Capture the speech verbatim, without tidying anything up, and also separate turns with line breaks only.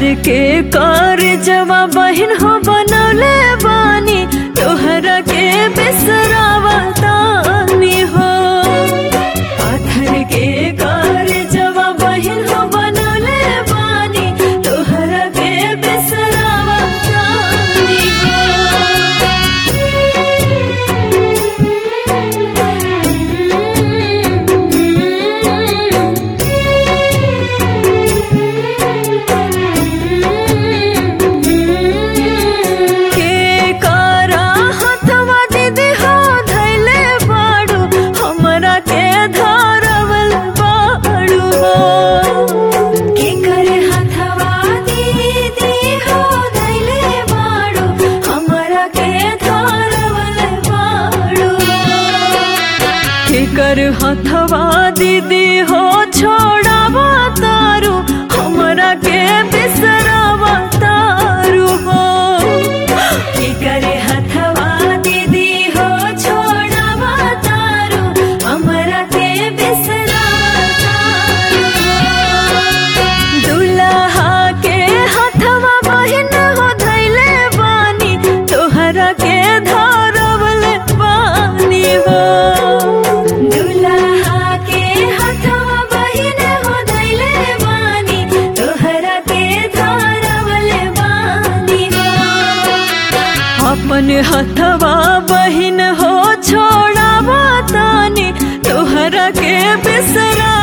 के कर जवा बहिन हो बनौले बानी तोहरा के बिसरावतानी हो। पाथर के कर जवा बहिन हो बनौले बानी तोहरा के बिसरावतानी हो। कर हथवा दीदी हो छोड़ावा तारू हमरा के बिसरावा तारू हो। की करे हथवा दीदी हो छोड़ावा तारू हमरा के बिसरावा तारू हो। दुल्हा के हथवा बहिन हो धैले बानी तोहरा के धरवल बानी हो। अपन हथवा बहिन हो छोड़ावा तानी तोहरा के बिसरा